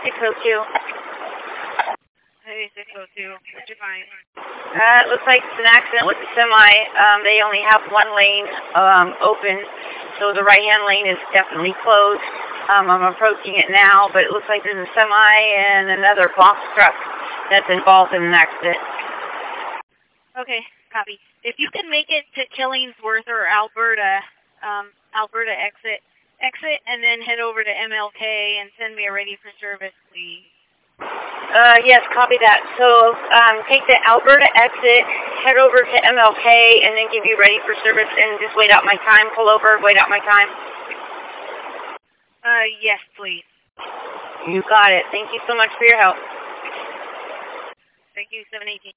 602. Hey, 602. What'd you find? It looks like it's an accident with the semi. They only have one lane open, so the right-hand lane is definitely closed. I'm approaching it now, but it looks like there's a semi and another box truck that's involved in an accident. Okay, copy. If you can make it to Killingsworth or Alberta, Alberta exit, and then head over to MLK and send me a ready for service, please. Yes, copy that. So, take the Alberta exit, head over to MLK, and then give you ready for service, and just wait out my time. Pull over, wait out my time. Yes, please. You got it. Thank you so much for your help. Thank you, 718.